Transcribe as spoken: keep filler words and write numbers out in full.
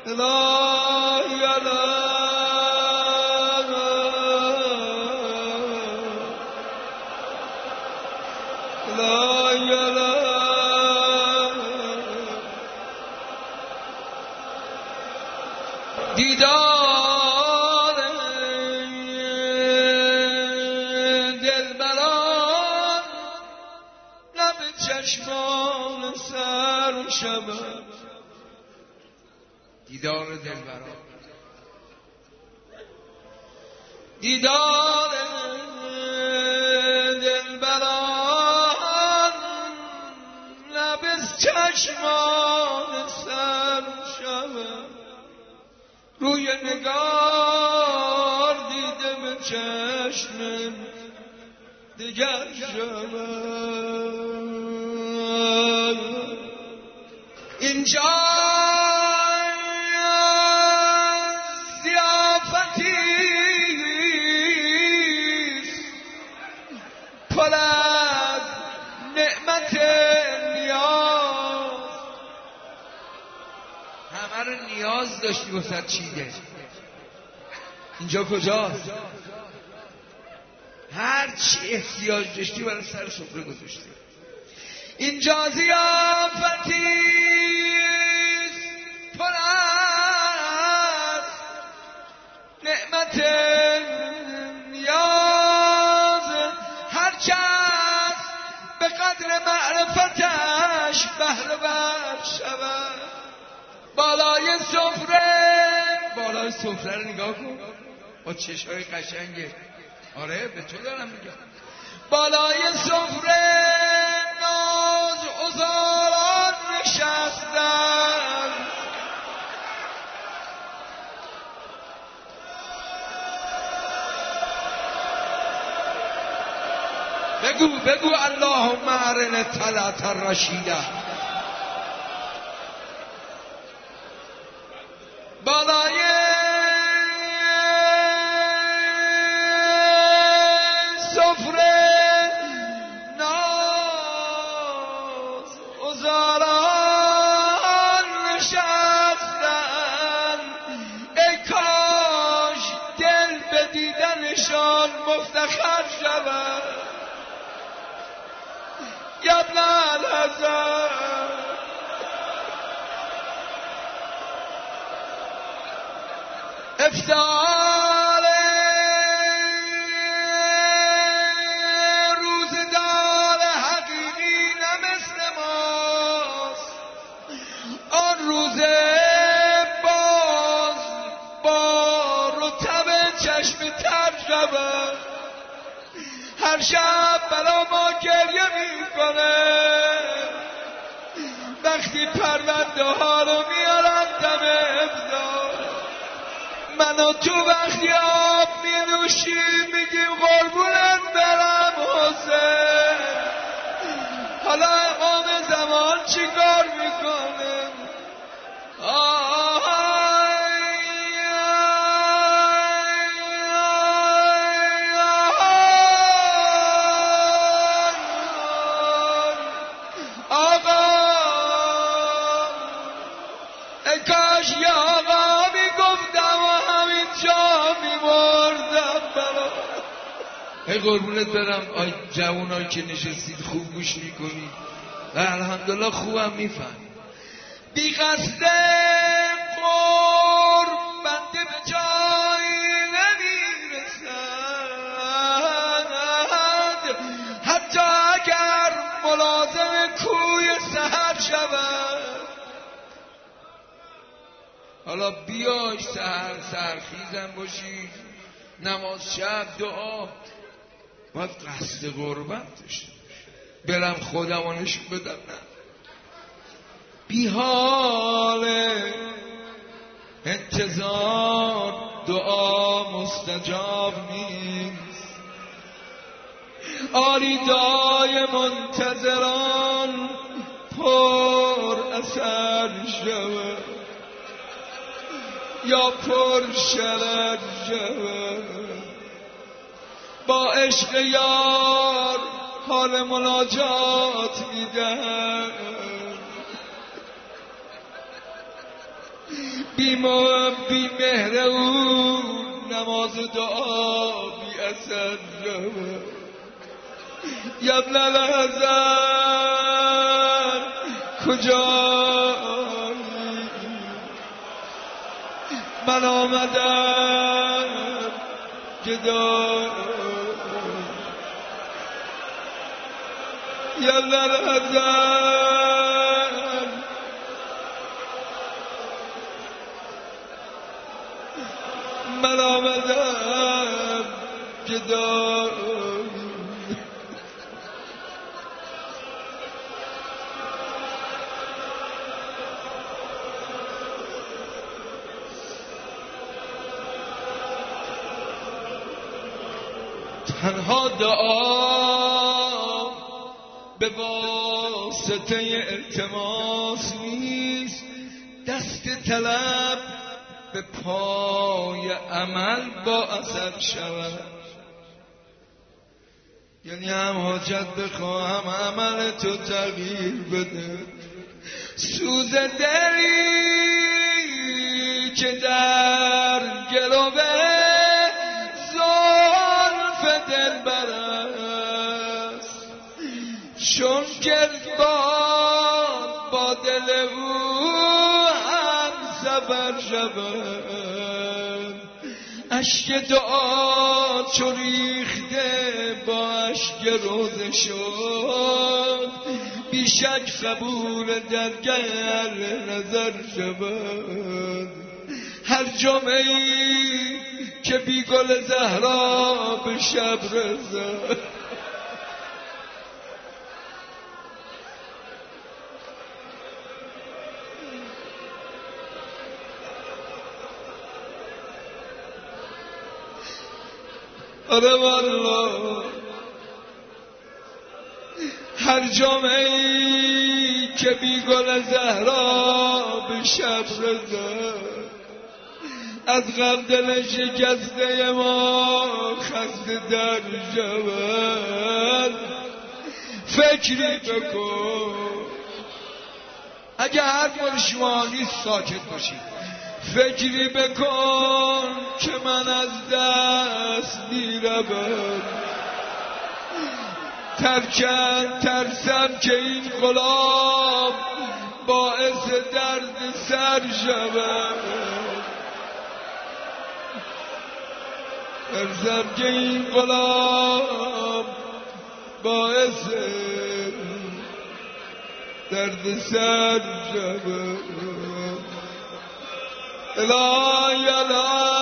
لا لا لا لا دیدار دلبران لب چشمان سر شبم دیدار دلبران دیدار دلبران لب چشمان سر شبم روی نگار دیده به چشم دیگر شبم اینجا زیافتیست پر از نعمت نیاز همه رو نیاز داشتی واسه چیده اینجا کجاست هر چی احتیاج داشتی برای سر سفره گذاشتی اینجا ضیافتیست پر از نعمت نیاز هر کس به قدر معرفتش بهره ور شود بالای سفره بالای سفره رو نگاه کن با چشمای قشنگه آره به تو دارم میگم بالای سفره ناز عذاران نشستن بگو بگو اللهم ارنا طلعت الرشیده بالای سفره ناز عذاران نشستن ای کاش دل به دیدنشان مفتخر شود یا ابن الحسن افتار روزگار حقیقی نه مثل ماست آن روز باز با رطب چشم تر شود هر شب برا ما گریه میکنه وقتی پرونده ها رو میارن دم افطار من و تو وقتی آب می نوشیم میگیم قربونت برم حسین حالا امام زمان چی کار میکنه آقا ای کاش یا آقا میگفتم و همینجا میمردم برا ای قربونت برم آی جوانایی که نشستید خوب گوش میکنید و الحمدلله خوبم میفهم بی قصد قرب بنده به جایی نمیرسد حتی اگر ملازم کوی سحر شود حالا بیاش سحر سحرخیزم باشی نماز شب دعا باید قصد قربت داشته برم خودم نشون بدم نه بی حال انتظار دعا مستجاب نیست آریدای منتظران پر اثر شود یا پر شرر شود با عشق یار حال مناجات میدن بی بی مهر او نماز دعا بی اثر شود. یا ابن الحسن کجایی؟ من آمدم گدایی. یا ابن الحسن من آمدم گدایی. تنها دعا به واسطه التماس نیست، دست طلب به پای عمل با اثر شود. یعنی هم حاجت بخواهم عمل تو تغییر بده. سوز دلی که در گروه دلبر است، چون گردباد با دل او هم سفر شود. اشک دعا چو ریخته با اشک روزه شد، بیشک قبول درگه نظر شود. هر جمعه‌ای که بی گل زهرا به شب رسد، آره والله هر جمعه‌ای که بی گل زهرا به شب رسد، از غم دل شکسته ما خسته در شود. فکری بکن، اگه هر مال شما نیست ساکت باشید. فکری بکن که من از دست میروم. ترکن ترسم که این غلام باعث درد سر شود. ترسم که این غلام باعث درد سر شود. الهی الهی